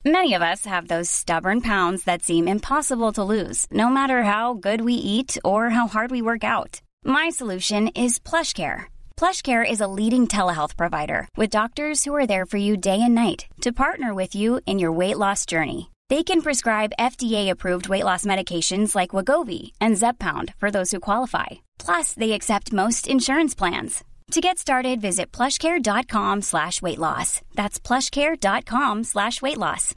Many of us have those stubborn pounds that seem impossible to lose, no matter how good we eat or how hard we work out. My solution is PlushCare. PlushCare is a leading telehealth provider with doctors who are there for you day and night to partner with you in your weight loss journey. They can prescribe FDA-approved weight loss medications like Wegovy and Zepbound for those who qualify. Plus, they accept most insurance plans. To get started, visit plushcare.com/weightloss. That's plushcare.com/weightloss.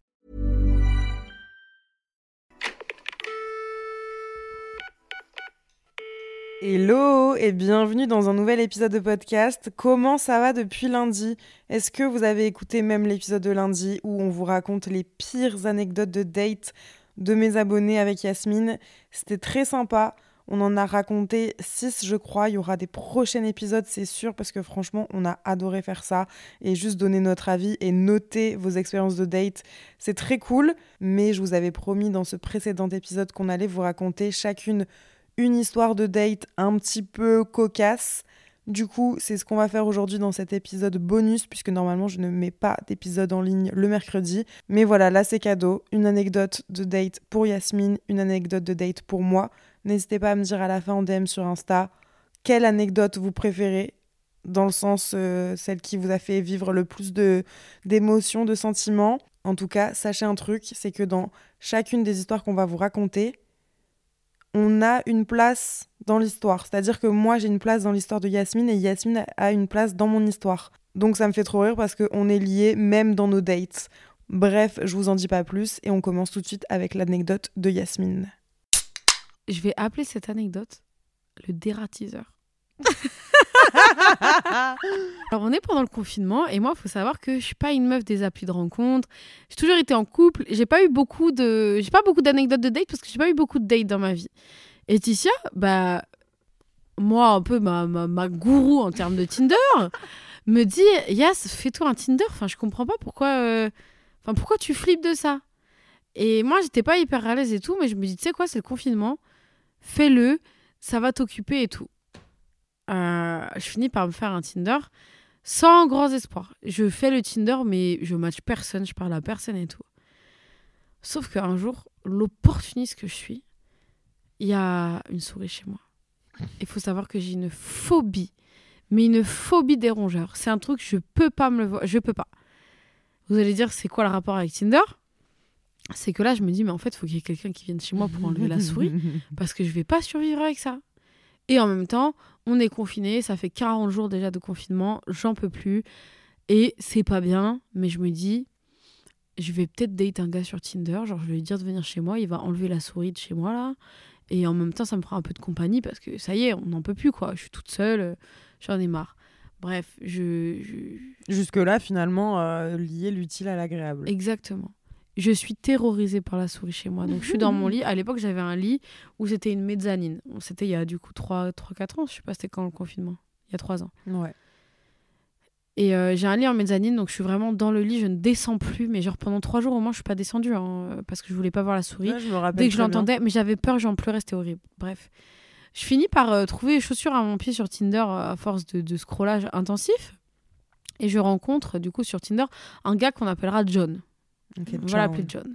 Hello et bienvenue dans un nouvel épisode de podcast. Comment ça va depuis lundi ? Est-ce que vous avez écouté même l'épisode de lundi où on vous raconte les pires anecdotes de date de mes abonnés avec Yasmine ? C'était très sympa. On en a raconté 6, je crois. Il y aura des prochains épisodes, c'est sûr, parce que franchement, on a adoré faire ça et juste donner notre avis et noter vos expériences de date. C'est très cool, mais je vous avais promis dans ce précédent épisode qu'on allait vous raconter chacune une histoire de date un petit peu cocasse. Du coup, c'est ce qu'on va faire aujourd'hui dans cet épisode bonus, puisque normalement, je ne mets pas d'épisode en ligne le mercredi. Mais voilà, là, c'est cadeau. Une anecdote de date pour Yasmine, une anecdote de date pour moi. N'hésitez pas à me dire à la fin en DM sur Insta quelle anecdote vous préférez, dans le sens celle qui vous a fait vivre le plus d'émotions, de sentiments. En tout cas, sachez un truc, c'est que dans chacune des histoires qu'on va vous raconter, on a une place dans l'histoire. C'est-à-dire que moi, j'ai une place dans l'histoire de Yasmine et Yasmine a une place dans mon histoire. Donc ça me fait trop rire parce qu'on est liés même dans nos dates. Bref, je vous en dis pas plus et on commence tout de suite avec l'anecdote de Yasmine. Je vais appeler cette anecdote le dératiseur. Alors on est pendant le confinement et moi il faut savoir que je suis pas une meuf des applis de rencontre. J'ai toujours été en couple, j'ai pas beaucoup d'anecdotes de date parce que j'ai pas eu beaucoup de dates dans ma vie. Et Laetitia, moi un peu ma gourou en termes de Tinder, me dit Yas, fais-toi un Tinder. Enfin je comprends pas pourquoi tu flippes de ça. Et moi j'étais pas hyper à l'aise et tout, mais je me dis tu sais quoi, c'est le confinement, fais-le, ça va t'occuper et tout. Je finis par me faire un Tinder sans grands espoirs. Je fais le Tinder, mais je match personne, je parle à personne et tout. Sauf qu'un jour, l'opportuniste que je suis, il y a une souris chez moi. Il faut savoir que j'ai une phobie, mais une phobie des rongeurs. C'est un truc, je peux pas me le voir, je peux pas. Vous allez dire, c'est quoi le rapport avec Tinder ? C'est que là, je me dis, mais en fait, il faut qu'il y ait quelqu'un qui vienne chez moi pour enlever la souris, parce que je vais pas survivre avec ça. Et en même temps, on est confinés, ça fait 40 jours déjà de confinement, j'en peux plus. Et c'est pas bien, mais je me dis, je vais peut-être date un gars sur Tinder, genre je vais lui dire de venir chez moi, il va enlever la souris de chez moi là. Et en même temps, ça me fera un peu de compagnie parce que ça y est, on n'en peut plus quoi, je suis toute seule, j'en ai marre. Bref, Jusque-là, finalement, lier l'utile à l'agréable. Exactement. Je suis terrorisée par la souris chez moi. Donc, je suis dans mon lit. À l'époque, j'avais un lit où c'était une mezzanine. C'était il y a du coup 3-4 ans. Je sais pas c'était quand le confinement. Il y a 3 ans. Ouais. Et j'ai un lit en mezzanine. Donc, je suis vraiment dans le lit. Je ne descends plus. Mais genre, pendant 3 jours, au moins, je suis pas descendue. Parce que je voulais pas voir la souris. Ouais, je me rappelle dès que je l'entendais. bien. Mais j'avais peur, j'en pleurais. C'était horrible. Bref. Je finis par trouver les chaussures à mon pied sur Tinder à force de scrollage intensif. Et je rencontre, du coup, sur Tinder, un gars qu'on appellera John. Okay, on va l'appeler John.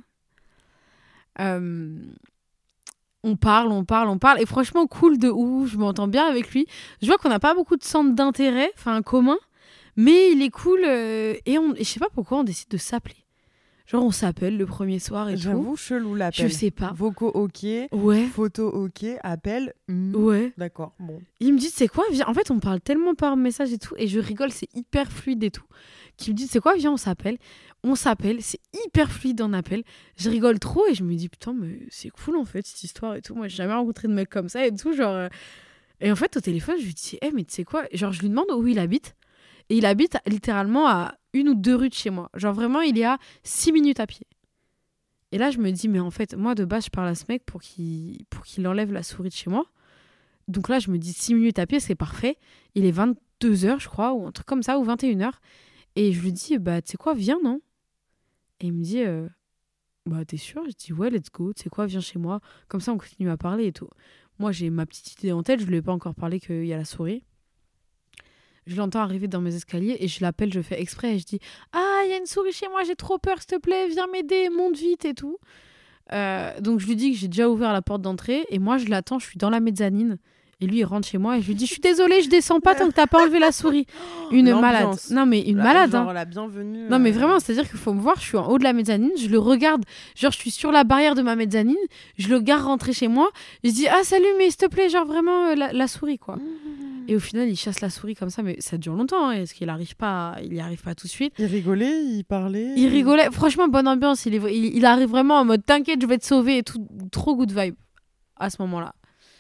On parle. Et franchement, cool de ouf. Je m'entends bien avec lui. Je vois qu'on n'a pas beaucoup de centres d'intérêt, commun. Mais il est cool. Et je sais pas pourquoi on décide de s'appeler. Genre, on s'appelle le premier soir et J'avoue, tout. chelou l'appel. Je sais pas. Vocaux ok. Ouais. Photo ok. Appel. Ouais. D'accord, bon. Il me dit, c'est quoi, viens. En fait, on parle tellement par message et tout. Et je rigole, c'est hyper fluide et tout. Qu'il me dit, c'est quoi, viens, on s'appelle. On s'appelle, c'est hyper fluide en appel. Je rigole trop et je me dis, putain, mais c'est cool en fait, cette histoire et tout. Moi, j'ai jamais rencontré de mec comme ça et tout. Genre... Et en fait, au téléphone, je lui dis, mais tu sais quoi ? Genre, je lui demande où il habite. Et il habite littéralement à 1 ou 2 rues de chez moi. Genre, vraiment, il est à 6 minutes à pied. Et là, je me dis, mais en fait, moi, de base, je parle à ce mec pour qu'il enlève la souris de chez moi. Donc là, je me dis, 6 minutes à pied, c'est parfait. Il est 22h, je crois, ou un truc comme ça, ou 21h. Et je lui dis, tu sais quoi, viens, non ? Et il me dit, t'es sûr ? Je dis, ouais, let's go, tu sais quoi, viens chez moi. Comme ça, on continue à parler et tout. Moi, j'ai ma petite idée en tête, je ne lui ai pas encore parlé qu'il y a la souris. Je l'entends arriver dans mes escaliers et je l'appelle, je fais exprès et je dis, ah, il y a une souris chez moi, j'ai trop peur, s'il te plaît, viens m'aider, monte vite et tout. Donc je lui dis que j'ai déjà ouvert la porte d'entrée et moi je l'attends, je suis dans la mezzanine et lui il rentre chez moi et je lui dis je suis désolée, je descends pas tant que t'as pas enlevé la souris. Une malade. Non mais une malade. Genre la bienvenue. Non mais vraiment, c'est-à-dire qu'il faut me voir, je suis en haut de la mezzanine, je le regarde, genre je suis sur la barrière de ma mezzanine, je le regarde rentrer chez moi, je dis ah salut mais s'il te plaît, genre vraiment la souris quoi. Et au final, il chasse la souris comme ça, mais ça dure longtemps, hein, parce qu'il arrive pas tout de suite. Il rigolait, il parlait. Il rigolait. Franchement, bonne ambiance. Il arrive vraiment en mode t'inquiète, je vais te sauver et tout. Trop good vibe à ce moment-là.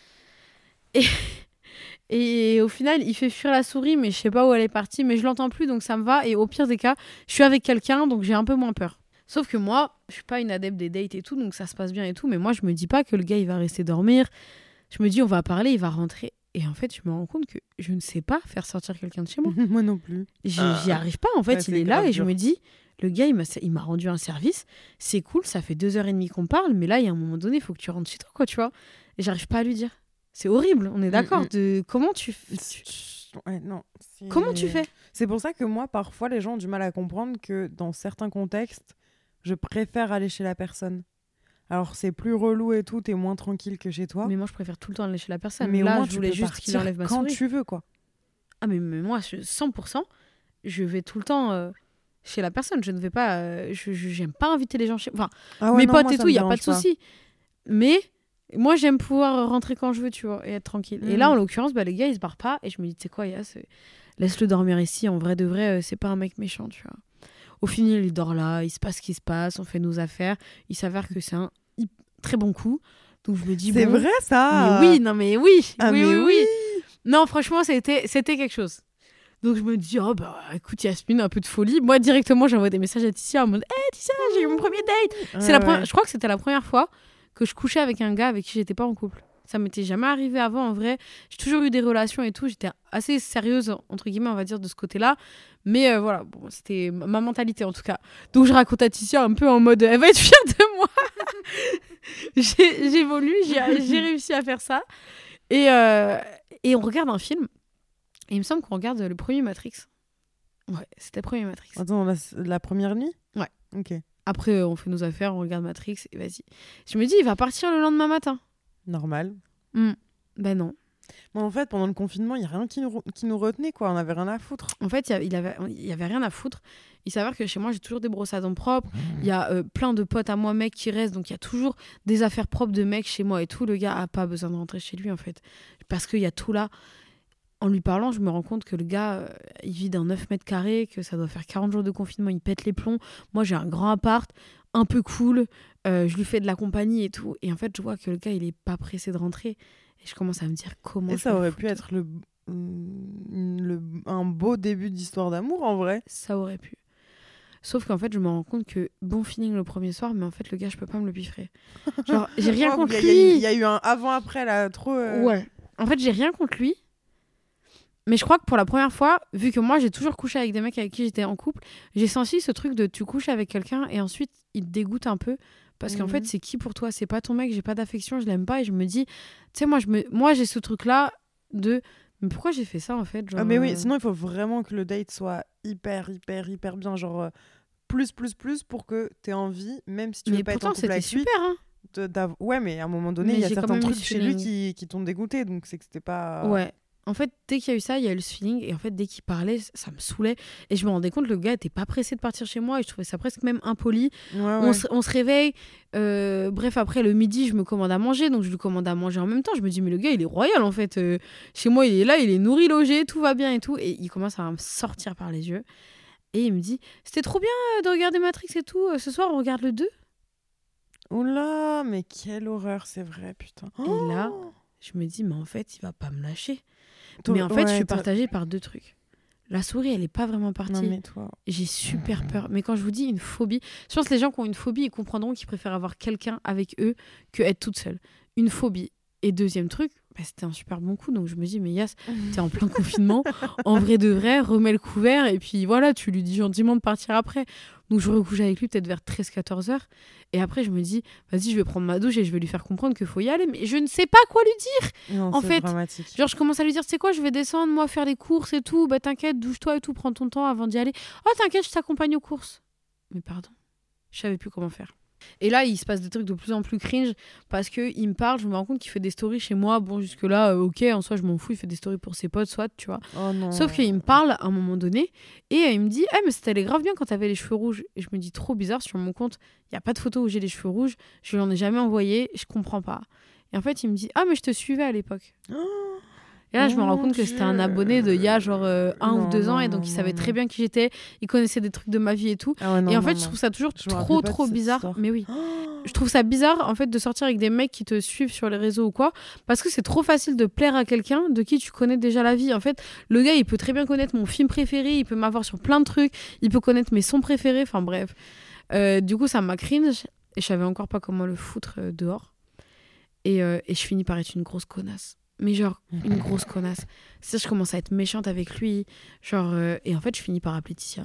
Et au final, il fait fuir la souris, mais je sais pas où elle est partie, mais je l'entends plus, donc ça me va. Et au pire des cas, je suis avec quelqu'un, donc j'ai un peu moins peur. Sauf que moi, je suis pas une adepte des dates et tout, donc ça se passe bien et tout, mais moi, je me dis pas que le gars, il va rester dormir. Je me dis, on va parler, il va rentrer. Et en fait, je me rends compte que je ne sais pas faire sortir quelqu'un de chez moi. Moi non plus. J'y arrive pas, en fait. Ouais, il est là et je me dis, le gars, il m'a rendu un service. C'est cool, ça fait 2h30 qu'on parle, mais là, il y a un moment donné, il faut que tu rentres chez toi, quoi, tu vois. Et j'arrive pas à lui dire. C'est horrible, on est d'accord. Comment tu Ouais, non. Comment tu fais? C'est pour ça que moi, parfois, les gens ont du mal à comprendre que dans certains contextes, je préfère aller chez la personne. Alors, c'est plus relou et tout, t'es moins tranquille que chez toi. Mais moi, je préfère tout le temps aller chez la personne. Mais là, au moins, je voulais juste qu'il enlève ma souris. quand tu veux, quoi. Ah, mais moi, 100%, je vais tout le temps chez la personne. Je ne vais pas... j'aime pas inviter les gens chez... Enfin, mes potes et tout, il n'y a pas de souci. Mais moi, j'aime pouvoir rentrer quand je veux, tu vois, et être tranquille. Et là, en l'occurrence, les gars, ils se barrent pas. Et je me dis, tu sais quoi, Yas, laisse-le dormir ici. En vrai de vrai, c'est pas un mec méchant, tu vois. Au final, il dort là, il se passe ce qui se passe, on fait nos affaires. Il s'avère que c'est un très bon coup. Donc je me dis c'est vrai ça. Mais oui, non mais oui. Ah, oui. Non, franchement, c'était quelque chose. Donc je me dis écoute Yasmine, un peu de folie. Moi directement, j'envoie des messages à Tissia en mode Tissia, j'ai eu mon premier date. Je crois que c'était la première fois que je couchais avec un gars avec qui j'étais pas en couple. Ça m'était jamais arrivé avant, en vrai. J'ai toujours eu des relations et tout. J'étais assez sérieuse, entre guillemets, on va dire, de ce côté-là. Mais voilà, bon, c'était ma mentalité, en tout cas. Donc, je raconte à Tissia un peu en mode, elle va être fière de moi. J'évolue, j'ai réussi à faire ça. Et on regarde un film. Et il me semble qu'on regarde le premier Matrix. Ouais, c'était le premier Matrix. Attends, la première nuit? Ouais. Ok. Après, on fait nos affaires, on regarde Matrix et vas-y. Je me dis, il va partir le lendemain matin. Normal. Ben non. Bon, en fait, pendant le confinement, il n'y a rien qui nous retenait, quoi. On n'avait rien à foutre. En fait, il y avait rien à foutre. Il s'avère que chez moi, j'ai toujours des brosses à dents propres. Il y a plein de potes à moi, mecs, qui restent. Donc, il y a toujours des affaires propres de mecs chez moi et tout. Le gars a pas besoin de rentrer chez lui, en fait. Parce qu'il y a tout là. En lui parlant, je me rends compte que le gars, il vit dans 9 mètres carrés, que ça doit faire 40 jours de confinement. Il pète les plombs. Moi, j'ai un grand appart, un peu cool. Je lui fais de la compagnie et tout. Et en fait, je vois que le gars, il est pas pressé de rentrer. Et je commence à me dire comment. Et ça aurait pu être un beau début d'histoire d'amour, en vrai. Ça aurait pu. Sauf qu'en fait, je me rends compte que bon feeling le premier soir, mais en fait, le gars, je peux pas me le piffrer. Genre, j'ai rien contre lui. Il y a eu un avant-après, là, trop... Ouais. En fait, j'ai rien contre lui. Mais je crois que pour la première fois, vu que moi, j'ai toujours couché avec des mecs avec qui j'étais en couple, j'ai senti ce truc de tu couches avec quelqu'un et ensuite, il te dégoûte un peu. Parce qu'en fait, c'est qui pour toi? C'est pas ton mec, j'ai pas d'affection, je l'aime pas. Et je me dis, tu sais, moi j'ai ce truc-là de... Mais pourquoi j'ai fait ça, en fait, genre, mais oui, sinon, il faut vraiment que le date soit hyper bien. Genre, plus pour que t'aies envie, même si tu veux pas être en couple avec lui. Mais pourtant, c'était super, hein. Ouais, mais à un moment donné, il y a certains trucs chez lui qui t'ont dégoûté. Donc, c'est que c'était pas... Ouais. En fait, dès qu'il y a eu ça, il y a eu ce feeling. Et en fait, dès qu'il parlait, ça me saoulait. Et je me rendais compte que le gars était pas pressé de partir chez moi. Et je trouvais ça presque même impoli. Ouais. On se réveille. Bref, après, le midi, je me commande à manger. Donc, je lui commande à manger en même temps. Je me dis, mais le gars, il est royal, en fait. Chez moi, il est là, il est nourri, logé, tout va bien et tout. Et il commence à me sortir par les yeux. Et il me dit, c'était trop bien de regarder Matrix et tout. Ce soir, on regarde le 2. Oula, mais quelle horreur, c'est vrai, putain. Et là, je me dis, mais en fait, il va pas me lâcher. Mais en fait, je suis partagée par 2 trucs. La souris, elle est pas vraiment partie. Non, mais toi... J'ai super peur. Mais quand je vous dis une phobie, je pense que les gens qui ont une phobie, ils comprendront qu'ils préfèrent avoir quelqu'un avec eux que être toute seule. Une phobie. Et deuxième truc, c'était un super bon coup. Donc je me dis, mais Yas, t'es en plein confinement. En vrai de vrai, remets le couvert. Et puis voilà, tu lui dis gentiment de partir après. Donc je recouche avec lui peut-être vers 13-14 heures. Et après, je me dis, vas-y, je vais prendre ma douche et je vais lui faire comprendre qu'il faut y aller. Mais je ne sais pas quoi lui dire. Non, en c'est fait, dramatique. genre, je commence à lui dire, tu sais quoi, je vais descendre, moi, faire les courses et tout. Bah, t'inquiète, douche-toi et tout, prends ton temps avant d'y aller. Oh, t'inquiète, je t'accompagne aux courses. Mais pardon, je savais plus comment faire. Et là, il se passe des trucs de plus en plus cringe parce qu'il me parle, je me rends compte qu'il fait des stories chez moi. Bon, jusque-là, ok, en soi, je m'en fous, il fait des stories pour ses potes, soit, tu vois. Oh non. Sauf qu'il me parle à un moment donné et il me dit, mais ça t'allait grave bien quand t'avais les cheveux rouges. Et je me dis, trop bizarre, sur mon compte, il n'y a pas de photo où j'ai les cheveux rouges, je lui en ai jamais envoyé, je comprends pas. Et en fait, il me dit, mais je te suivais à l'époque. Et là, je me rends compte que c'était un abonné de il y a genre 1 ou 2 ans et donc il savait très bien qui j'étais, il connaissait des trucs de ma vie et tout. Et en fait, je trouve ça toujours trop bizarre. Mais oui. Je trouve ça bizarre en fait de sortir avec des mecs qui te suivent sur les réseaux ou quoi parce que c'est trop facile de plaire à quelqu'un de qui tu connais déjà la vie. En fait, le gars, il peut très bien connaître mon film préféré, il peut m'avoir sur plein de trucs, il peut connaître mes sons préférés, enfin bref. Du coup, ça m'a cringe et je savais encore pas comment le foutre dehors. Et je finis par être une grosse connasse. Mais genre, une grosse connasse. C'est-à-dire, je commence à être méchante avec lui. Genre, et en fait, je finis par appeler Tissia.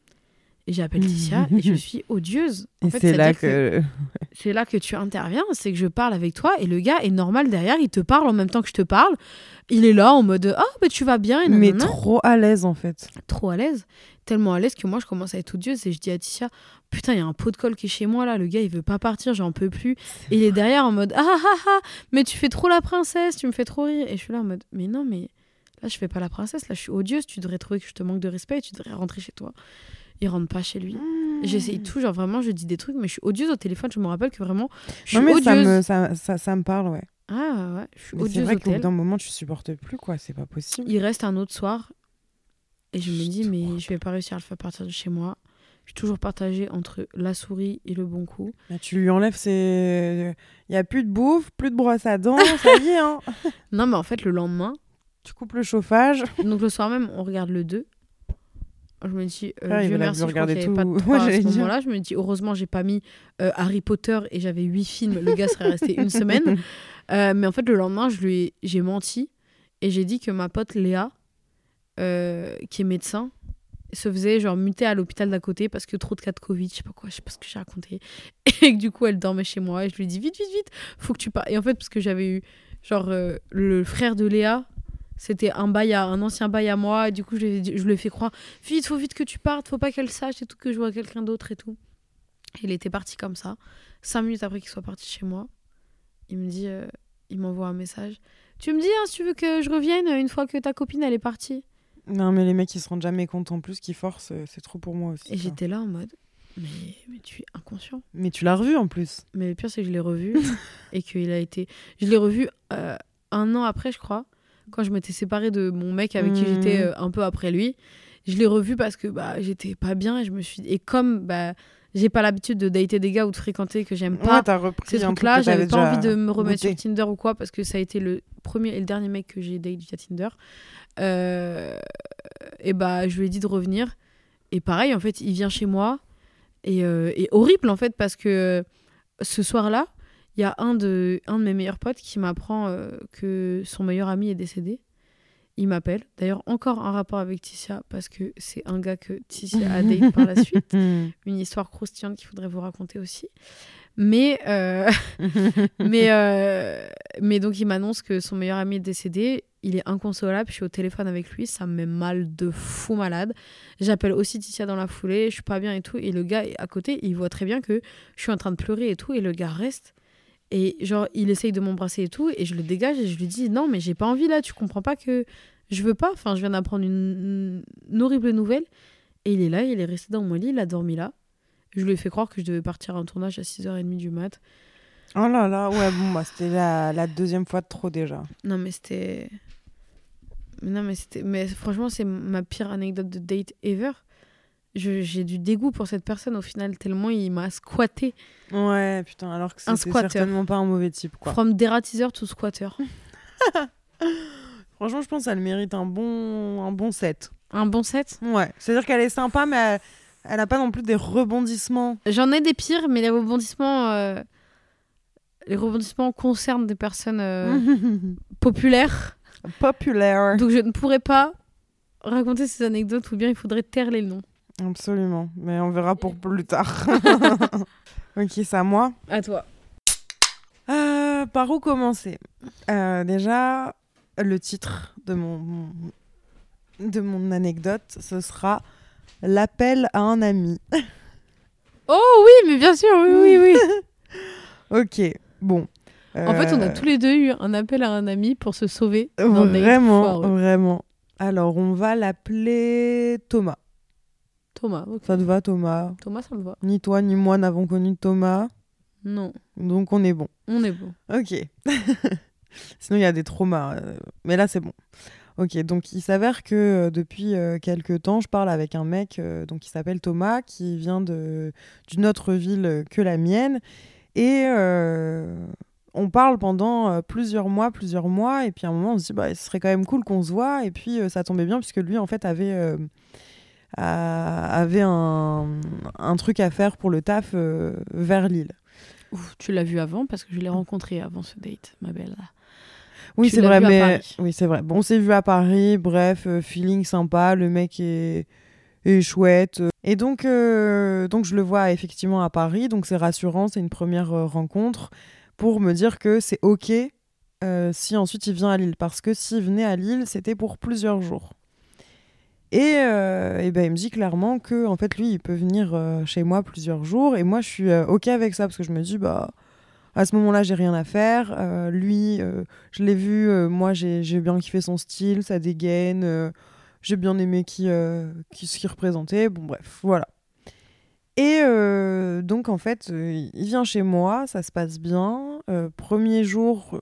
Et j'appelle Tissia et je suis odieuse. En fait, c'est là que... C'est là que tu interviens. C'est que je parle avec toi et le gars est normal derrière. Il te parle en même temps que je te parle. Il est là en mode « bah tu vas bien ». Mais trop à l'aise, en fait. Trop à l'aise. Tellement à l'aise que moi, je commence à être odieuse et je dis à Tissia « Putain, il y a un pot de colle qui est chez moi, là. Le gars, il veut pas partir, j'en peux plus. » Et il est derrière en mode « Ah, mais tu fais trop la princesse, tu me fais trop rire. » Et je suis là en mode « Mais non, mais là, je fais pas la princesse. Là, je suis odieuse. Tu devrais trouver que je te manque de respect et tu devrais rentrer chez toi. » Il rentre pas chez lui. J'essaye tout, genre vraiment, je dis des trucs, mais je suis odieuse au téléphone. Je me rappelle que vraiment, je suis odieuse. Ça me parle, ouais. Ah ouais, je suis odieuse. C'est vrai qu'au bout d'un moment, tu supportes plus, quoi. C'est pas possible. Il reste un autre soir et je me dis, mais je vais pas réussir à le faire partir de chez moi. Je suis toujours partagée entre la souris et le bon coup. Là, tu lui enlèves il y a plus de bouffe, plus de brosse à dents, ça y est, hein. Non, mais en fait, le lendemain, tu coupes le chauffage. Donc le soir même, on regarde le 2. Je me dis, Dieu merci, je crois qu'il n'y avait tout. pas de 3 à ce moment-là. Je me dis, heureusement, j'ai pas mis Harry Potter et j'avais 8 films. Le gars serait resté une semaine. Mais en fait, le lendemain, j'ai menti et j'ai dit que ma pote Léa, qui est médecin, se faisait genre muter à l'hôpital d'à côté parce que trop de cas de Covid, je sais pas ce que j'ai raconté. Et que du coup, elle dormait chez moi et je lui dis, vite, faut que tu partes. Et en fait, parce que j'avais eu genre le frère de Léa, c'était un ancien bail à moi. Et du coup, je lui ai fait croire, faut vite que tu partes, faut pas qu'elle sache et tout, que je vois quelqu'un d'autre et tout. Et il était parti comme ça. 5 minutes après qu'il soit parti chez moi, il me dit, il m'envoie un message. Tu me dis, si tu veux que je revienne une fois que ta copine, elle est partie. Non, mais les mecs, ils se rendent jamais compte en plus qu'ils forcent, c'est trop pour moi aussi. Et j'étais là en mode, mais tu es inconscient. Mais tu l'as revu en plus. Mais le pire, c'est que je l'ai revu et qu'il a été... Je l'ai revu 1 an après, je crois. Quand je m'étais séparée de mon mec avec qui j'étais un peu après lui, je l'ai revu parce que j'étais pas bien et je me suis... Et comme j'ai pas l'habitude de dater des gars ou de fréquenter que j'aime pas, t'as repris ces trucs-là, j'avais pas envie de me remettre sur Tinder ou quoi parce que ça a été le premier et le dernier mec que j'ai daté via Tinder. Et je lui ai dit de revenir. Et pareil, en fait, il vient chez moi et horrible en fait parce que ce soir-là, il y a un de mes meilleurs potes qui m'apprend que son meilleur ami est décédé. Il m'appelle. D'ailleurs, encore un rapport avec Tissia parce que c'est un gars que Tissia a daté par la suite. Une histoire croustillante qu'il faudrait vous raconter aussi. Mais donc, il m'annonce que son meilleur ami est décédé. Il est inconsolable. Je suis au téléphone avec lui. Ça me met mal de fou malade. J'appelle aussi Tissia dans la foulée. Je suis pas bien et tout. Et le gars à côté, il voit très bien que je suis en train de pleurer et tout. Et le gars reste. Et genre, il essaye de m'embrasser et tout, et je le dégage et je lui dis non, mais j'ai pas envie là, tu comprends pas que je veux pas. Enfin, je viens d'apprendre une horrible nouvelle. Et il est là, il est resté dans mon lit, il a dormi là. Je lui ai fait croire que je devais partir à un tournage à 6h30 du mat. Oh là là, ouais, bon, c'était la deuxième fois de trop déjà. Non, mais c'était. Mais franchement, c'est ma pire anecdote de date ever. J'ai du dégoût pour cette personne au final, tellement il m'a squatté. Ouais, putain, alors que c'était certainement pas un mauvais type, quoi. From dératiseur to squatter. Franchement, je pense qu'elle mérite un bon 7. Un bon 7 ? Ouais, c'est-à-dire qu'elle est sympa, mais elle a pas non plus des rebondissements. J'en ai des pires, mais les rebondissements... les rebondissements concernent des personnes populaires. Populaire. Donc je ne pourrais pas raconter ces anecdotes ou bien il faudrait taire les noms. Absolument, mais on verra pour plus tard. Ok, c'est à moi. À toi. Par où commencer? Déjà, le titre de mon anecdote, ce sera « L'appel à un ami ». Oh oui, mais bien sûr, oui. Ok, bon. En fait, on a tous les deux eu un appel à un ami pour se sauver. Vraiment. Alors, on va l'appeler Thomas. Thomas, ok. Ça te va, Thomas? Thomas, ça me va. Ni toi ni moi n'avons connu Thomas. Non. Donc, on est bon. On est bon. Ok. Sinon, il y a des traumas. Mais là, c'est bon. Ok, donc il s'avère que depuis quelques temps, je parle avec un mec donc, qui s'appelle Thomas, qui vient d'une autre ville que la mienne. Et on parle pendant plusieurs mois. Et puis à un moment, on se dit, bah, ce serait quand même cool qu'on se voit. Et puis ça tombait bien, puisque lui, en fait, avait un truc à faire pour le taf vers Lille. Ouf, tu l'as vu avant, parce que je l'ai rencontré avant ce date, ma belle. Oui, Tu c'est l'as vrai, vu à Paris. oui, c'est vrai. Bon, on s'est vu à Paris, bref, feeling sympa, le mec est chouette. Et donc je le vois effectivement à Paris, donc c'est rassurant, c'est une première rencontre pour me dire que c'est ok si ensuite il vient à Lille, parce que s'il venait à Lille, c'était pour plusieurs jours. Et ben, il me dit clairement que en fait lui, il peut venir chez moi plusieurs jours, et moi je suis ok avec ça, parce que je me dis bah à ce moment-là, j'ai rien à faire. Lui, je l'ai vu, moi, j'ai bien kiffé son style, sa dégaine. J'ai bien aimé ce qu'il représentait. Bon, bref, voilà. Et donc, en fait, il vient chez moi, ça se passe bien. Premier jour,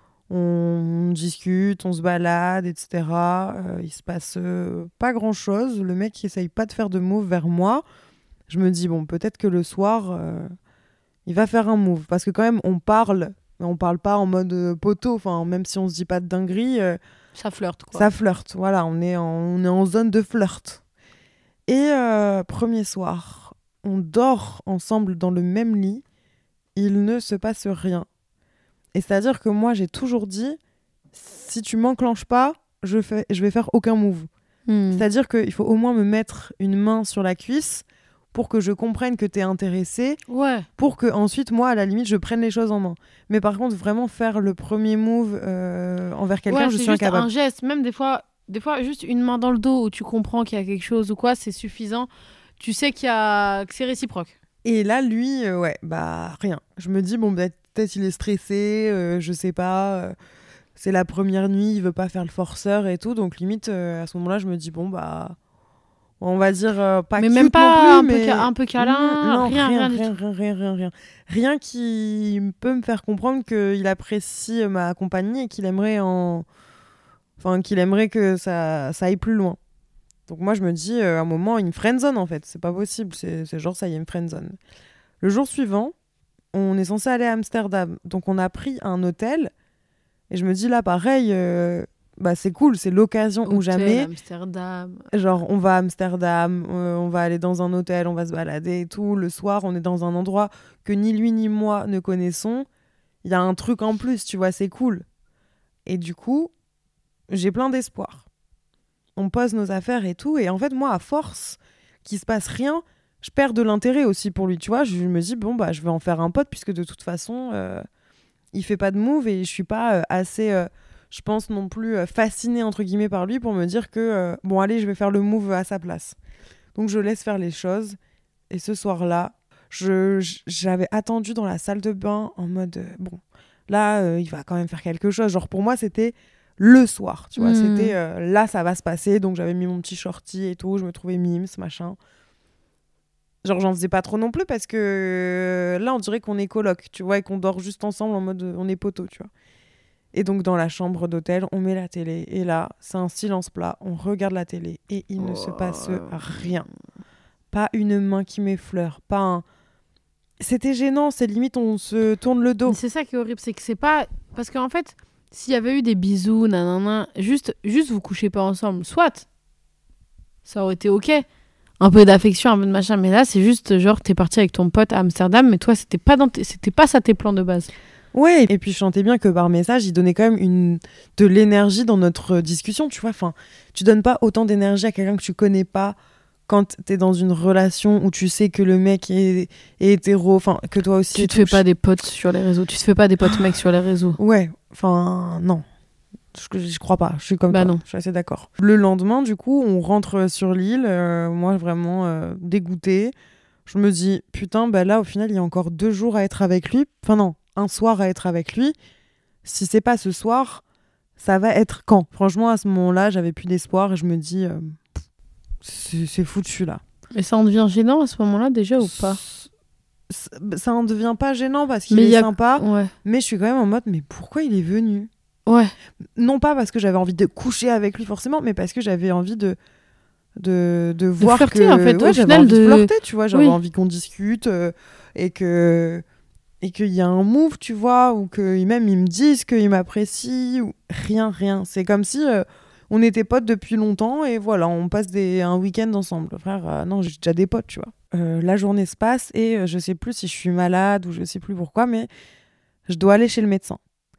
on discute, on se balade, etc. Il se passe pas grand-chose. Le mec, il essaye pas de faire de move vers moi. Je me dis, bon, peut-être que le soir... il va faire un move, parce que quand même on parle, mais on parle pas en mode poteau, enfin même si on se dit pas de dinguerie, Ça flirte, quoi. ça flirte, voilà, on est en zone de flirt. Et premier soir, on dort ensemble dans le même lit, il ne se passe rien. Et c'est-à-dire que moi j'ai toujours dit, si tu m'enclenches pas, je vais faire aucun move. C'est-à-dire qu'il faut au moins me mettre une main sur la cuisse pour que je comprenne que t'es intéressé, pour que ensuite moi à la limite je prenne les choses en main. Mais par contre vraiment faire le premier move envers quelqu'un, je suis incapable. Un geste, même des fois juste une main dans le dos où tu comprends qu'il y a quelque chose ou quoi, c'est suffisant. Tu sais que c'est réciproque. Et là lui, bah rien. Je me dis bon peut-être il est stressé, je sais pas. C'est la première nuit, il veut pas faire le forceur et tout, donc limite à ce moment-là je me dis bon bah on va dire pas mais cute même pas non plus, un peu câlin, non, rien. Rien qui peut me faire comprendre qu'il apprécie ma compagnie et qu'il aimerait que ça aille plus loin. Donc moi je me dis à un moment il me friendzone en fait, c'est pas possible, c'est genre ça y est, il me friendzone. Le jour suivant, on est censé aller à Amsterdam, donc on a pris un hôtel et je me dis là pareil. Bah c'est cool, c'est l'occasion ou jamais. Amsterdam. Genre on va à Amsterdam, on va aller dans un hôtel, on va se balader et tout. Le soir, on est dans un endroit que ni lui ni moi ne connaissons. Il y a un truc en plus, tu vois, c'est cool. Et du coup, j'ai plein d'espoir. On pose nos affaires et tout. Et en fait, moi, à force qu'il se passe rien, je perds de l'intérêt aussi pour lui, tu vois. Je me dis, bon, bah je vais en faire un pote puisque de toute façon, il fait pas de move et je suis pas assez... je pense non plus fascinée entre guillemets par lui pour me dire que bon allez je vais faire le move à sa place. Donc je laisse faire les choses et ce soir-là j'avais attendu dans la salle de bain en mode bon là il va quand même faire quelque chose, genre pour moi c'était le soir, tu vois, c'était là ça va se passer, donc j'avais mis mon petit shorty et tout, je me trouvais mimes machin. Genre j'en faisais pas trop non plus parce que là on dirait qu'on est coloc, tu vois, et qu'on dort juste ensemble en mode on est poteau, tu vois. Et donc, dans la chambre d'hôtel, on met la télé. Et là, c'est un silence plat. On regarde la télé et il ne se passe rien. Pas une main qui m'effleure. Pas un... C'était gênant. C'est limite, on se tourne le dos. Mais c'est ça qui est horrible. C'est que c'est pas... Parce qu'en fait, s'il y avait eu des bisous, nanana, juste vous couchez pas ensemble. Soit, ça aurait été OK. Un peu d'affection, un peu de machin. Mais là, c'est juste genre, t'es parti avec ton pote à Amsterdam. Mais toi, c'était pas ça tes plans de base. Ouais, et puis je sentais bien que par message, il donnait quand même de l'énergie dans notre discussion, tu vois. Enfin, tu donnes pas autant d'énergie à quelqu'un que tu connais pas quand t'es dans une relation où tu sais que le mec est hétéro, enfin, que toi aussi. Tu te fais pas des potes sur les réseaux. Tu te fais pas des potes mecs sur les réseaux. Ouais, enfin, non. Je crois pas, je suis comme toi, non. je suis assez d'accord. Le lendemain, du coup, on rentre sur l'île, moi vraiment dégoûtée. Je me dis, putain, bah là, au final, il y a encore 2 jours à être avec lui. Enfin non, un soir à être avec lui. Si c'est pas ce soir, ça va être quand? Franchement, à ce moment-là, j'avais plus d'espoir et je me dis, c'est foutu là. Mais ça en devient gênant à ce moment-là déjà ou pas? Ça en devient pas gênant parce qu'il est sympa, ouais. mais je suis quand même en mode, mais pourquoi il est venu? Ouais. Non pas parce que j'avais envie de coucher avec lui forcément, mais parce que j'avais envie de voir flirter, que en fait, ouais, au j'avais final, envie de flirter, tu vois, j'avais Oui. envie qu'on discute et qu'il y a un move, tu vois, ou que même ils me disent qu'ils m'apprécient ou rien, c'est comme si on était potes depuis longtemps et voilà, on passe un week-end ensemble. Frère, non, j'ai déjà des potes, tu vois. La journée se passe et je sais plus si je suis malade ou je sais plus pourquoi, mais je dois aller chez le médecin.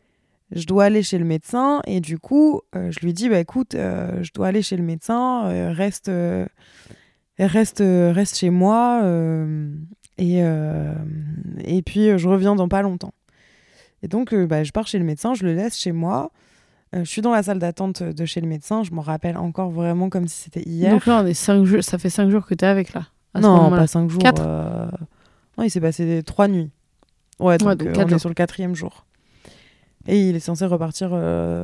Et du coup, je lui dis, bah écoute, je dois aller chez le médecin, reste chez moi et puis je reviens dans pas longtemps. Et donc, je pars chez le médecin, je le laisse chez moi. Je suis dans la salle d'attente de chez le médecin, je m'en rappelle encore vraiment comme si c'était hier. Donc là, on est 5 jours, ça fait 5 jours que t'es avec là. Non, pas 5 jours. 4 Non, il s'est passé 3 nuits. Ouais, donc, donc on est sur le 4e jour. Et il est censé repartir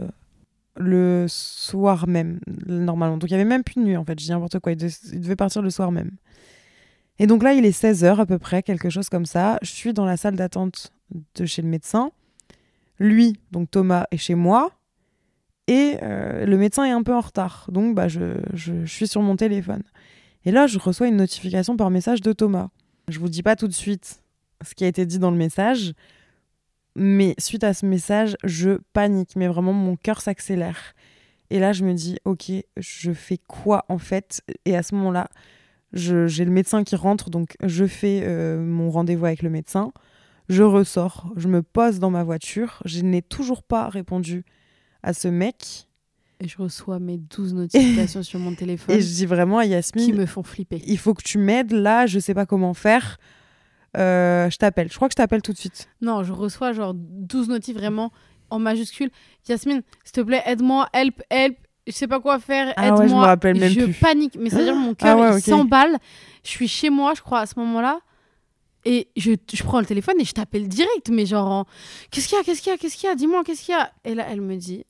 le soir même, normalement. Donc il n'y avait même plus de nuit, en fait. Je dis n'importe quoi. Il devait partir le soir même. Et donc là, il est 16h à peu près, quelque chose comme ça. Je suis dans la salle d'attente de chez le médecin. Lui, donc Thomas, est chez moi. Et le médecin est un peu en retard. Donc je suis sur mon téléphone. Et là, je reçois une notification par message de Thomas. Je vous dis pas tout de suite ce qui a été dit dans le message. Mais suite à ce message, je panique. Mais vraiment, mon cœur s'accélère. Et là, je me dis, ok, je fais quoi en fait? Et à ce moment-là, j'ai le médecin qui rentre. Donc, je fais mon rendez-vous avec le médecin. Je ressors. Je me pose dans ma voiture. Je n'ai toujours pas répondu à ce mec. Et je reçois mes 12 notifications sur mon téléphone. Et je dis vraiment à Yasmine, qui me font flipper. Il faut que tu m'aides. Là, je sais pas comment faire. Je t'appelle. Je crois que je t'appelle tout de suite. Non, je reçois genre 12 notifs vraiment en majuscule. Yasmine, s'il te plaît, aide-moi, help. Je sais pas quoi faire, aide-moi. Ouais, je me rappelle même plus. Je panique. Mais c'est-à-dire mon cœur, il s'emballe. Je suis chez moi, je crois, à ce moment-là. Et je prends le téléphone et je t'appelle direct. Mais genre, qu'est-ce qu'il y a Dis-moi, qu'est-ce qu'il y a? Et là, elle me dit...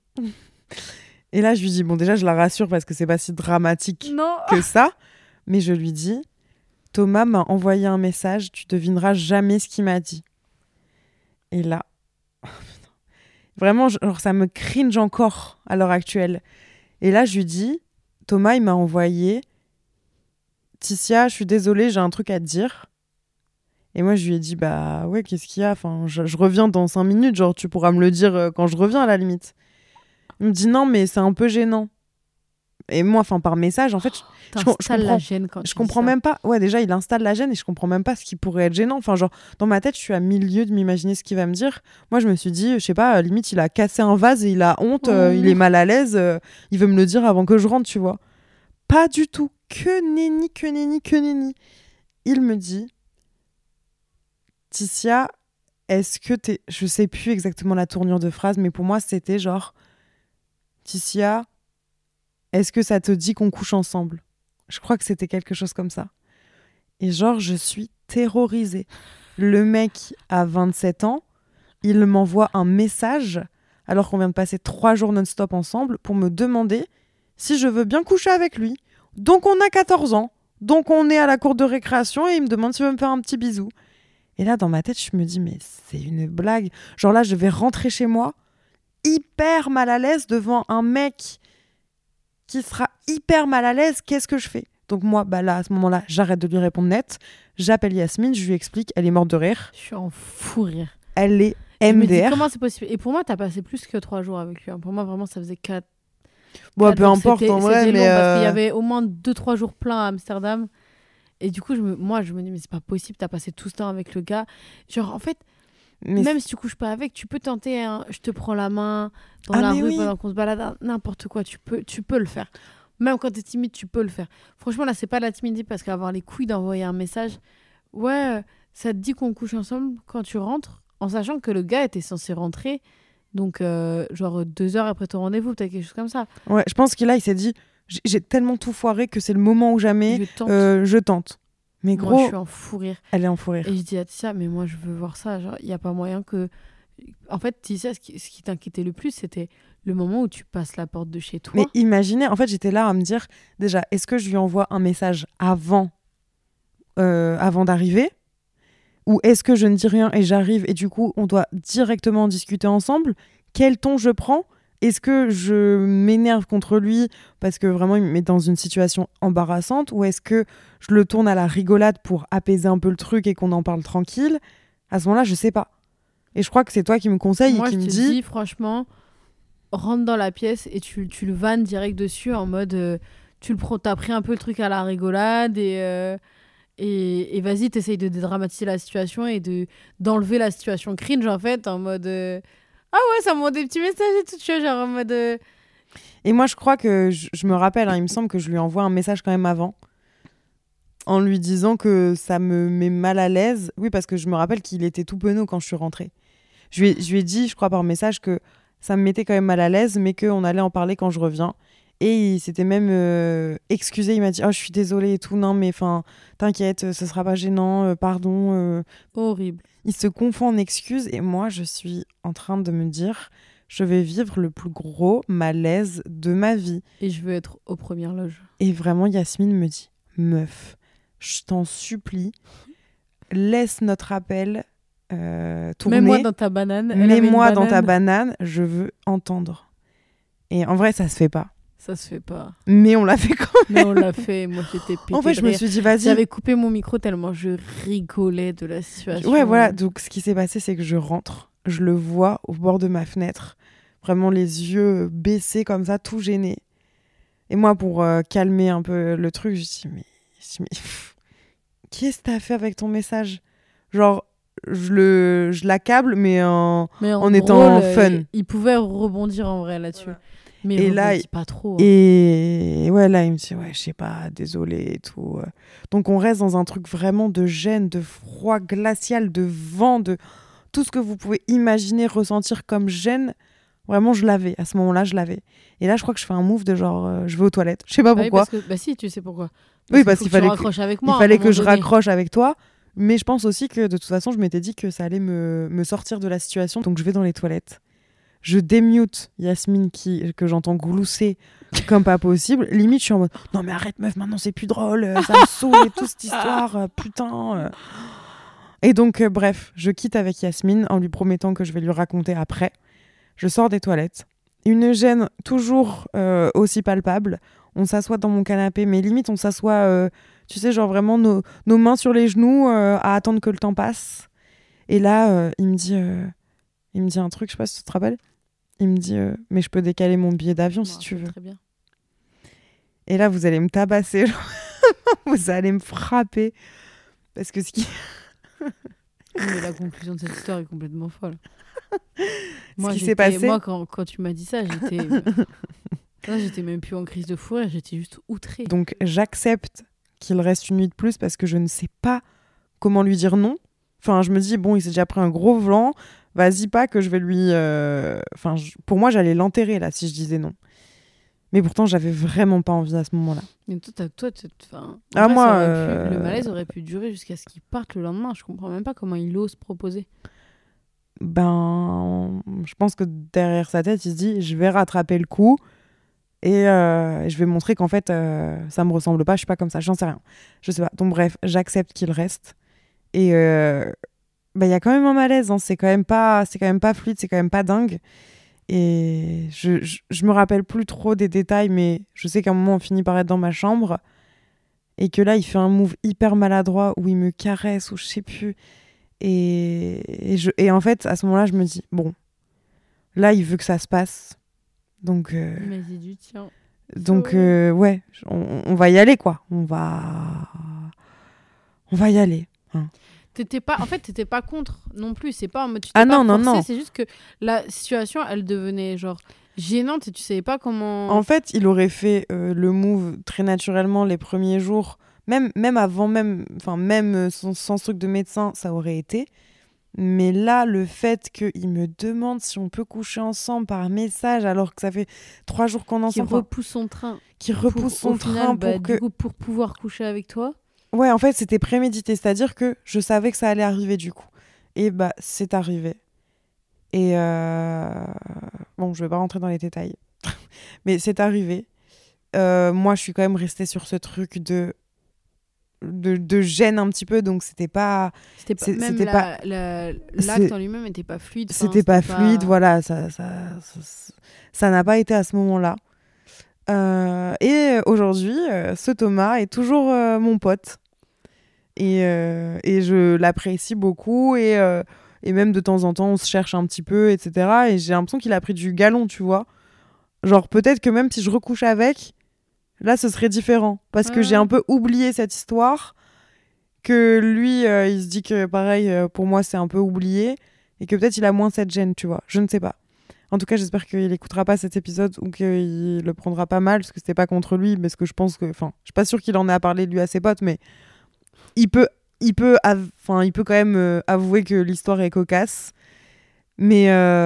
Et là, je lui dis, bon, déjà, je la rassure parce que c'est pas si dramatique que ça. Mais je lui dis, Thomas m'a envoyé un message, tu devineras jamais ce qu'il m'a dit. Et là, vraiment, genre, ça me cringe encore à l'heure actuelle. Et là, je lui dis, Thomas, il m'a envoyé, Ticia, je suis désolée, j'ai un truc à te dire. Et moi, je lui ai dit, bah ouais, qu'est-ce qu'il y a? Enfin, je reviens dans 5 minutes, genre, tu pourras me le dire quand je reviens à la limite. Il me dit non, mais c'est un peu gênant. Et moi, par message, en fait, je comprends même pas. Ouais, déjà, il installe la gêne et je comprends même pas ce qui pourrait être gênant. Enfin, genre, dans ma tête, je suis à milieu de m'imaginer ce qu'il va me dire. Moi, je me suis dit, je sais pas, limite, il a cassé un vase et il a honte, il est mal à l'aise, il veut me le dire avant que je rentre, tu vois. Pas du tout. Que nenni. Il me dit, Ticia, est-ce que t'es... Je sais plus exactement la tournure de phrase, mais pour moi, c'était genre... Ticia, est-ce que ça te dit qu'on couche ensemble? Je crois que c'était quelque chose comme ça. Et genre, je suis terrorisée. Le mec a 27 ans, il m'envoie un message, alors qu'on vient de passer 3 jours non-stop ensemble, pour me demander si je veux bien coucher avec lui. Donc on a 14 ans, donc on est à la cour de récréation et il me demande s'il veut me faire un petit bisou. Et là, dans ma tête, je me dis, mais c'est une blague. Genre là, je vais rentrer chez moi, hyper mal à l'aise devant un mec qui sera hyper mal à l'aise. Qu'est-ce que je fais? Donc moi, là, à ce moment-là, j'arrête de lui répondre net. J'appelle Yasmine, je lui explique. Elle est morte de rire. Je suis en fou rire. Elle est MDR. Je me dis, comment c'est possible? Et pour moi, t'as passé plus que 3 jours avec lui. Pour moi, vraiment, ça faisait 4. Bon, peu importe, en vrai. C'était mais long parce qu'il y avait au moins 2-3 jours pleins à Amsterdam. Et du coup, je me dis, mais c'est pas possible, t'as passé tout ce temps avec le gars. Genre, en fait, Mais Même si tu couches pas avec, tu peux tenter je te prends la main dans la mais rue oui. pendant qu'on se balade, n'importe quoi, tu peux le faire. Même quand t'es timide, tu peux le faire. Franchement, là, c'est pas de la timidité parce qu'avoir les couilles d'envoyer un message, ouais, ça te dit qu'on couche ensemble quand tu rentres, en sachant que le gars était censé rentrer, donc genre 2 heures après ton rendez-vous, peut-être quelque chose comme ça. Ouais, je pense qu'il là, il s'est dit, j'ai tellement tout foiré que c'est le moment ou jamais, Je tente. je tente. Mais Moi, gros, je suis en fou rire. elle est en fou rire. Et je dis à Tissia, mais moi, je veux voir ça. Genre, il n'y a pas moyen que. En fait, Tissia, ce qui t'inquiétait le plus, c'était le moment où tu passes la porte de chez toi. Mais imaginez, en fait, j'étais là à me dire, déjà, est-ce que je lui envoie un message avant d'arriver ? Ou est-ce que je ne dis rien et j'arrive et du coup, on doit directement discuter ensemble ? Quel ton je prends ? Est-ce que je m'énerve contre lui parce que vraiment il me met dans une situation embarrassante, ou est-ce que je le tourne à la rigolade pour apaiser un peu le truc et qu'on en parle tranquille ? À ce moment-là, je sais pas. Et je crois que c'est toi qui me conseille Moi, et qui je me te dis... dis, franchement, rentre dans la pièce et tu le vannes direct dessus en mode. T'as pris un peu le truc à la rigolade et vas-y, t'essayes de dédramatiser la situation et d'enlever la situation cringe en fait, en mode. Ah ouais, ça m'envoie des petits messages et tout, tu vois, genre en mode. Et moi, je crois que je me rappelle, hein, il me semble que je lui envoie un message quand même avant, en lui disant que ça me met mal à l'aise. Oui, parce que je me rappelle qu'il était tout penaud quand je suis rentrée. Je lui ai dit, je crois par message, que ça me mettait quand même mal à l'aise, mais qu'on allait en parler quand je reviens. Et il s'était même excusé, il m'a dit « Oh, je suis désolée et tout, non, mais enfin, t'inquiète, ce sera pas gênant, pardon. » Horrible. Il se confond en excuses et moi, je suis en train de me dire « Je vais vivre le plus gros malaise de ma vie. » Et je veux être aux premières loges. Et vraiment, Yasmine me dit « Meuf, je t'en supplie, laisse notre appel tourner. Mets-moi dans ta banane. Mets-moi dans ta banane, je veux entendre. » Et en vrai, ça se fait pas. Ça se fait pas. Mais on l'a fait quand Mais on l'a fait. Moi, j'étais pétée. En fait, je me suis dit, vas-y. J'avais coupé mon micro tellement je rigolais de la situation. Ouais, voilà. Donc, ce qui s'est passé, c'est que je rentre. Je le vois au bord de ma fenêtre. Vraiment les yeux baissés comme ça, tout gêné. Et moi, pour calmer un peu le truc, je dis, mais qu'est-ce que t'as fait avec ton message ? Genre, je l'accable, mais en étant fun. Il pouvait rebondir en vrai là-dessus. Voilà. Mais et là, pas trop. Hein. Et ouais, là, il me dit, ouais, je sais pas, désolé et tout. Donc, on reste dans un truc vraiment de gêne, de froid glacial, de vent, de tout ce que vous pouvez imaginer, ressentir comme gêne. Vraiment, je l'avais. À ce moment-là, je l'avais. Et là, je crois que je fais un move de genre, je vais aux toilettes. Je sais pas pourquoi. Oui, bah si, tu sais pourquoi. Oui, parce qu'il fallait que je donné. raccroche avec toi. Mais je pense aussi que de toute façon, je m'étais dit que ça allait me sortir de la situation. Donc, je vais dans les toilettes. Je démute Yasmine que j'entends glousser comme pas possible. Limite, je suis en mode non, mais arrête, meuf, maintenant c'est plus drôle. Ça me saoule et toute cette histoire. Putain. Et donc, bref, je quitte avec Yasmine en lui promettant que je vais lui raconter après. Je sors des toilettes. Une gêne toujours aussi palpable. On s'assoit dans mon canapé, mais limite, on s'assoit, tu sais, genre vraiment nos mains sur les genoux à attendre que le temps passe. Et là, il me dit un truc, je sais pas si tu te rappelles. Il me dit mais je peux décaler mon billet d'avion si tu veux. Très bien. Et là, vous allez me tabasser, vous allez me frapper. Parce que ce qui... Mais la conclusion de cette histoire est complètement folle. Moi, ce qui s'est passé... Moi, quand tu m'as dit ça, j'étais même plus en crise de fou rire, j'étais juste outrée. Donc, j'accepte qu'il reste une nuit de plus parce que je ne sais pas comment lui dire non. Enfin, je me dis, bon, il s'est déjà pris un gros vent. Vas-y pas que je vais lui... Enfin, pour moi, j'allais l'enterrer, là, si je disais non. Mais pourtant, j'avais vraiment pas envie à ce moment-là. Mais toi, moi, le malaise aurait pu durer jusqu'à ce qu'il parte le lendemain. Je comprends même pas comment il ose proposer. Ben, je pense que derrière sa tête, il se dit, je vais rattraper le coup et je vais montrer qu'en fait, ça me ressemble pas, je suis pas comme ça, j'en sais rien. Je sais pas. Donc bref, j'accepte qu'il reste. Et y a quand même un malaise, hein. C'est quand même pas fluide, c'est quand même pas dingue. Et je me rappelle plus trop des détails, mais je sais qu'à un moment on finit par être dans ma chambre et que là il fait un move hyper maladroit où il me caresse ou je sais plus. Et en fait à ce moment-là je me dis bon, là il veut que ça se passe, donc mais c'est du tien. Donc ouais, on va y aller quoi. On va y aller. Hein. t'étais pas contre non plus. C'est pas en mode tu t'es pas forcé, non. C'est juste que la situation, elle devenait genre gênante et tu savais pas comment... En fait, il aurait fait le move très naturellement les premiers jours. Même avant, sans ce truc de médecin, ça aurait été. Mais là, le fait qu'il me demande si on peut coucher ensemble par message alors que ça fait 3 jours qu'on est ensemble... Qui repousse son train. Pour pouvoir coucher avec toi. Ouais, en fait, c'était prémédité. C'est-à-dire que je savais que ça allait arriver du coup. Et c'est arrivé. Et bon, je vais pas rentrer dans les détails. Mais c'est arrivé. Moi, je suis quand même restée sur ce truc de gêne un petit peu, donc l'acte en lui-même n'était pas fluide. C'était pas fluide, voilà, ça n'a pas été à ce moment-là. Et aujourd'hui, ce Thomas est toujours mon pote. Et je l'apprécie beaucoup, et même de temps en temps, on se cherche un petit peu, etc. Et j'ai l'impression qu'il a pris du galon, tu vois. Genre, peut-être que même si je recouche avec... Là, ce serait différent, parce que j'ai un peu oublié cette histoire, que lui, il se dit que, pareil, pour moi, c'est un peu oublié, et que peut-être il a moins cette gêne, tu vois. Je ne sais pas. En tout cas, j'espère qu'il n'écoutera pas cet épisode, ou qu'il le prendra pas mal, parce que c'était pas contre lui, parce que je pense que... Enfin, je suis pas sûre qu'il en ait à parler, lui, à ses potes, mais il peut quand même avouer que l'histoire est cocasse. Mais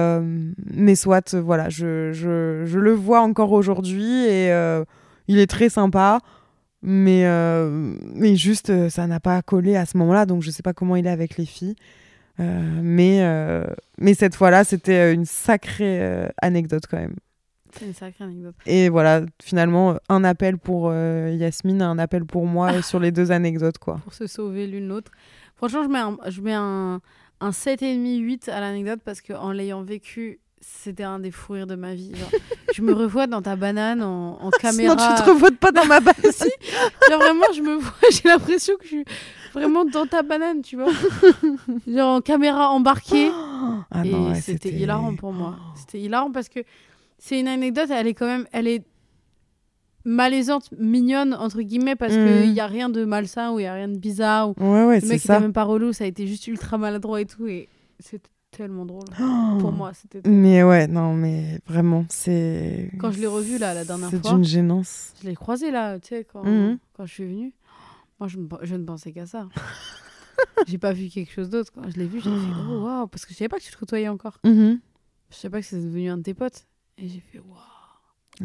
soit, voilà, je le vois encore aujourd'hui, et... il est très sympa, mais juste, ça n'a pas collé à ce moment-là, donc je sais pas comment il est avec les filles. Mais cette fois-là, c'était une sacrée anecdote quand même. C'est une sacrée anecdote. Et voilà, finalement, un appel pour Yasmine, un appel pour moi sur les 2 anecdotes, quoi. Pour se sauver l'une l'autre. Franchement, je mets un 7,5, 8 à l'anecdote, parce qu'en l'ayant vécu... C'était un des fous rires de ma vie. Genre, je me revois dans ta banane en caméra. Non, tu te revois pas dans ma banane. Si. Genre vraiment, je me vois, j'ai l'impression que je suis vraiment dans ta banane, tu vois. Genre en caméra embarquée. Ah non, ouais, c'était hilarant pour moi. C'était hilarant parce que c'est une anecdote, elle est malaisante, mignonne, entre guillemets, parce qu'il n'y a rien de malsain ou il n'y a rien de bizarre. Ou ouais, le mec était même pas relou, ça a été juste ultra maladroit et tout. Et c'était tellement drôle. Pour moi, c'était tellement... Mais ouais, non, mais vraiment, c'est... Quand je l'ai revu, là, la dernière fois... C'est d'une gênance. Je l'ai croisé, là, tu sais, quand je suis venue. Moi, je ne pensais qu'à ça. J'ai pas vu quelque chose d'autre. Quand je l'ai vu, j'ai fait « Oh, waouh !» Parce que je savais pas que tu te côtoyais encore. Je savais pas que c'était devenu un de tes potes. Et j'ai fait « Waouh !»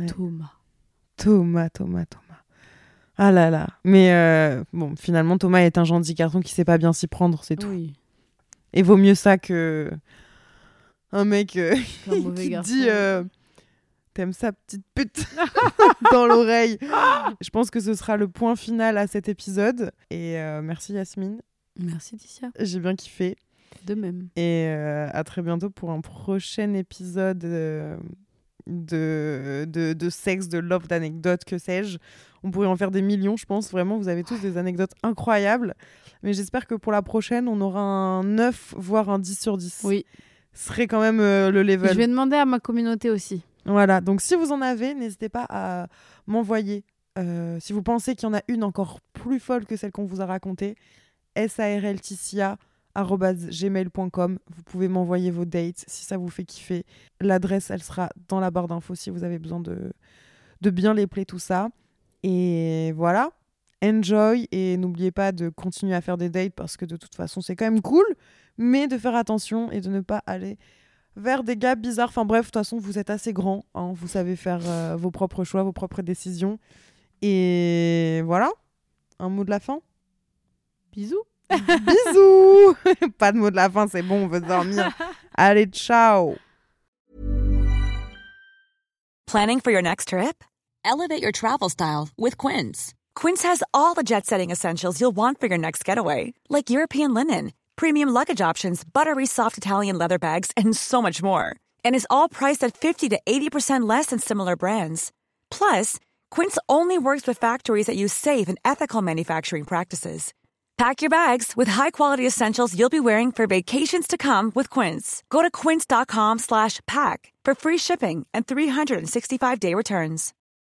Thomas. Ah là là. Mais bon, finalement, Thomas est un gentil garçon qui sait pas bien s'y prendre, c'est tout. Oui. Et vaut mieux ça que un mec qui te dit t'aimes ça, petite pute dans l'oreille. Je pense que ce sera le point final à cet épisode. Et merci Yasmine. Merci Ticia. J'ai bien kiffé. De même. Et à très bientôt pour un prochain épisode de sexe, de love, d'anecdotes, que sais-je. On pourrait en faire des millions, je pense. Vraiment, vous avez tous des anecdotes incroyables. Mais j'espère que pour la prochaine, on aura un 9, voire un 10 sur 10. Oui. Ce serait quand même le level. Je vais demander à ma communauté aussi. Voilà. Donc, si vous en avez, n'hésitez pas à m'envoyer. Si vous pensez qu'il y en a une encore plus folle que celle qu'on vous a racontée, sarlticia@gmail.com. Vous pouvez m'envoyer vos dates si ça vous fait kiffer. L'adresse, elle sera dans la barre d'infos si vous avez besoin de bien les play, tout ça. Et voilà. Enjoy, et n'oubliez pas de continuer à faire des dates parce que de toute façon c'est quand même cool, mais de faire attention et de ne pas aller vers des gars bizarres. Enfin bref, de toute façon vous êtes assez grands, hein, vous savez faire vos propres choix, vos propres décisions. Et voilà, un mot de la fin. Bisous. Bisous. Pas de mot de la fin, c'est bon, on veut dormir. Allez, ciao. Planning for your next trip? Elevate your travel style with Quince. Quince has all the jet-setting essentials you'll want for your next getaway, like European linen, premium luggage options, buttery soft Italian leather bags, and so much more. And is all priced at 50 to 80% less than similar brands. Plus, Quince only works with factories that use safe and ethical manufacturing practices. Pack your bags with high-quality essentials you'll be wearing for vacations to come with Quince. Go to quince.com/pack for free shipping and 365-day returns.